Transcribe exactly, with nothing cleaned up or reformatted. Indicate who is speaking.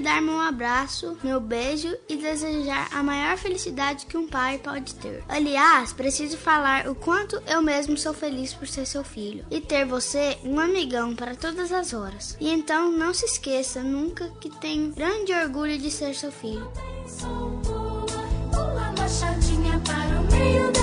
Speaker 1: dar meu abraço, meu beijo e desejar a maior felicidade que um pai pode ter. Aliás, preciso falar o quanto eu mesmo sou feliz por ser seu filho e ter você um amigão para todas as horas. E então não se esqueça nunca que tenho grande orgulho de ser seu filho.
Speaker 2: Uma machadinha para o meio